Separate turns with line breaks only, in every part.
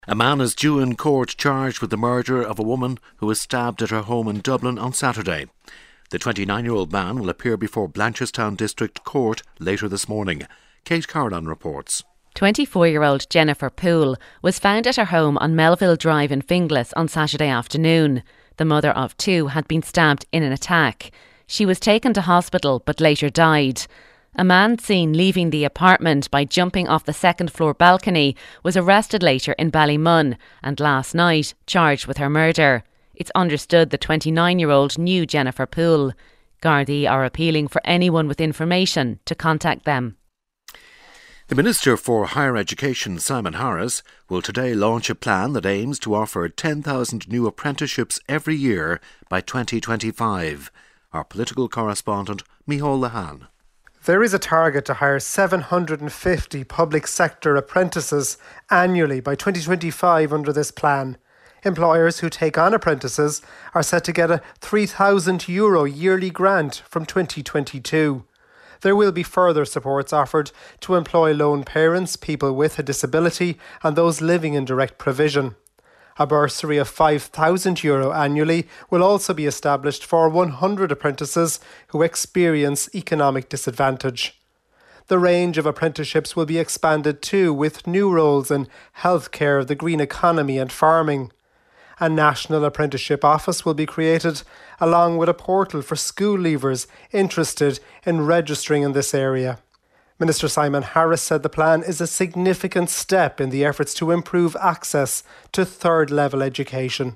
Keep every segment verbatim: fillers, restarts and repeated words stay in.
A man is due in court charged with the murder of a woman who was stabbed at her home in Dublin on Saturday. The twenty-nine-year-old man will appear before Blanchardstown District Court later this morning. Kate Carolan reports.
twenty-four-year-old Jennifer Poole was found at her home on Melville Drive in Finglas on Saturday afternoon. The mother of two had been stabbed in an attack. She was taken to hospital but later died. A man seen leaving the apartment by jumping off the second floor balcony was arrested later in Ballymun and last night charged with her murder. It's understood the twenty-nine-year-old knew Jennifer Poole. Gardaí are appealing for anyone with information to contact them.
The Minister for Higher Education, Simon Harris, will today launch a plan that aims to offer ten thousand new apprenticeships every year by twenty twenty-five. Our political correspondent, Micheál Lehane.
There is a target to hire seven hundred fifty public sector apprentices annually by twenty twenty-five under this plan. Employers who take on apprentices are set to get a three thousand euro yearly grant from twenty twenty-two. There will be further supports offered to employ lone parents, people with a disability and those living in direct provision. A bursary of five thousand euro annually will also be established for one hundred apprentices who experience economic disadvantage. The range of apprenticeships will be expanded too, with new roles in healthcare, the green economy and farming. A national apprenticeship office will be created, along with a portal for school leavers interested in registering in this area. Minister Simon Harris said the plan is a significant step in the efforts to improve access to third-level education.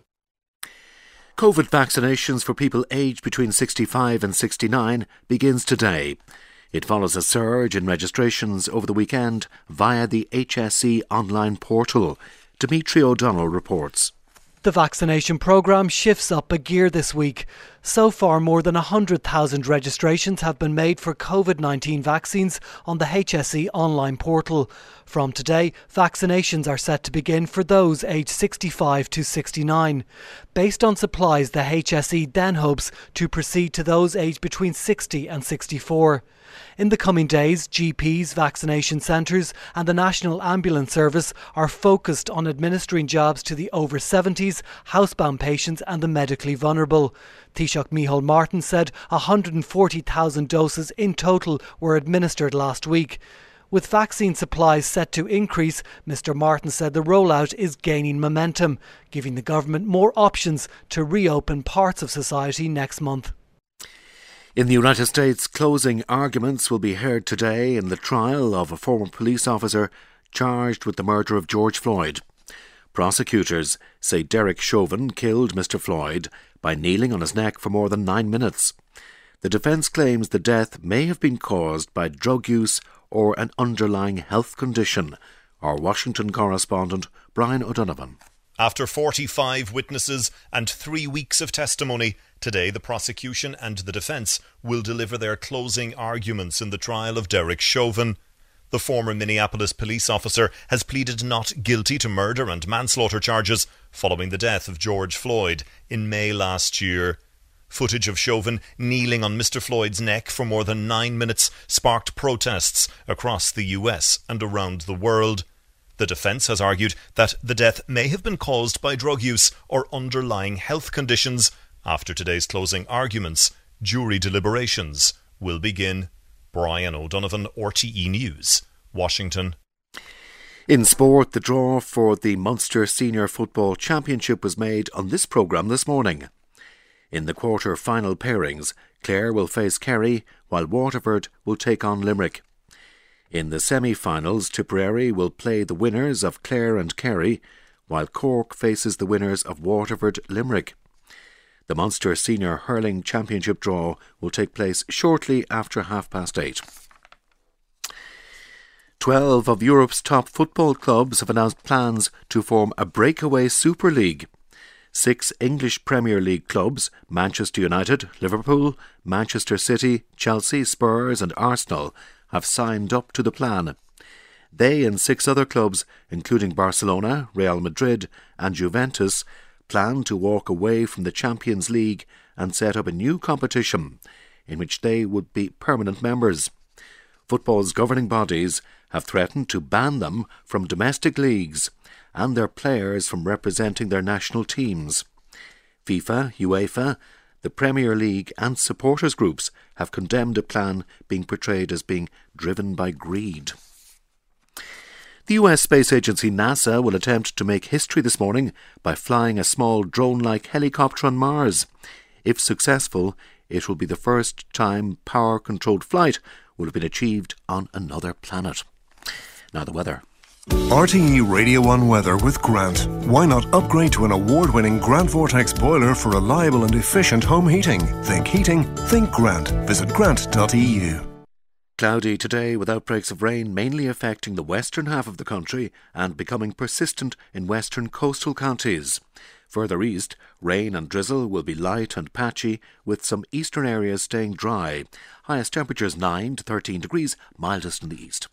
COVID vaccinations for people aged between sixty-five and sixty-nine begins today. It follows a surge in registrations over the weekend via the H S E online portal. Dimitri O'Donnell reports.
The vaccination programme shifts up a gear this week. So far, more than one hundred thousand registrations have been made for COVID nineteen vaccines on the H S E online portal. From today, vaccinations are set to begin for those aged sixty-five to sixty-nine. Based on supplies, the H S E then hopes to proceed to those aged between sixty and sixty-four. In the coming days, G Ps, vaccination centres and the National Ambulance Service are focused on administering jabs to the over seventies, housebound patients and the medically vulnerable. Taoiseach Micheál Martin said one hundred forty thousand doses in total were administered last week. With vaccine supplies set to increase, Mr Martin said the rollout is gaining momentum, giving the government more options to reopen parts of society next month.
In the United States, closing arguments will be heard today in the trial of a former police officer charged with the murder of George Floyd. Prosecutors say Derek Chauvin killed Mister Floyd by kneeling on his neck for more than nine minutes. The defence claims the death may have been caused by drug use or an underlying health condition. Our Washington correspondent, Brian O'Donovan.
After forty-five witnesses and three weeks of testimony, today the prosecution and the defence will deliver their closing arguments in the trial of Derek Chauvin. The former Minneapolis police officer has pleaded not guilty to murder and manslaughter charges following the death of George Floyd in May last year. Footage of Chauvin kneeling on Mister Floyd's neck for more than nine minutes sparked protests across the U S and around the world. The defence has argued that the death may have been caused by drug use or underlying health conditions. After today's closing arguments, jury deliberations will begin. Brian O'Donovan, R T E News, Washington.
In sport, the draw for the Munster Senior Football Championship was made on this programme this morning. In the quarter-final pairings, Clare will face Kerry, while Waterford will take on Limerick. In the semi-finals, Tipperary will play the winners of Clare and Kerry, while Cork faces the winners of Waterford-Limerick. The Munster Senior Hurling Championship draw will take place shortly after half past eight. Twelve of Europe's top football clubs have announced plans to form a breakaway Super League. Six English Premier League clubs, Manchester United, Liverpool, Manchester City, Chelsea, Spurs and Arsenal, have signed up to the plan. They and six other clubs, including Barcelona, Real Madrid and Juventus, plan to walk away from the Champions League and set up a new competition in which they would be permanent members. Football's governing bodies have threatened to ban them from domestic leagues and their players from representing their national teams. FIFA, UEFA, the Premier League and supporters groups have condemned a plan being portrayed as being driven by greed. The U S space agency NASA will attempt to make history this morning by flying a small drone-like helicopter on Mars. If successful, it will be the first time power-controlled flight will have been achieved on another planet. Now the weather.
R T E Radio one Weather with Grant. Why not upgrade to an award-winning Grant Vortex boiler for reliable and efficient home heating? Think heating, think Grant. Visit grant dot e u.
Cloudy today with outbreaks of rain mainly affecting the western half of the country and becoming persistent in western coastal counties. Further east, rain and drizzle will be light and patchy with some eastern areas staying dry. Highest temperatures nine to thirteen degrees, mildest in the east.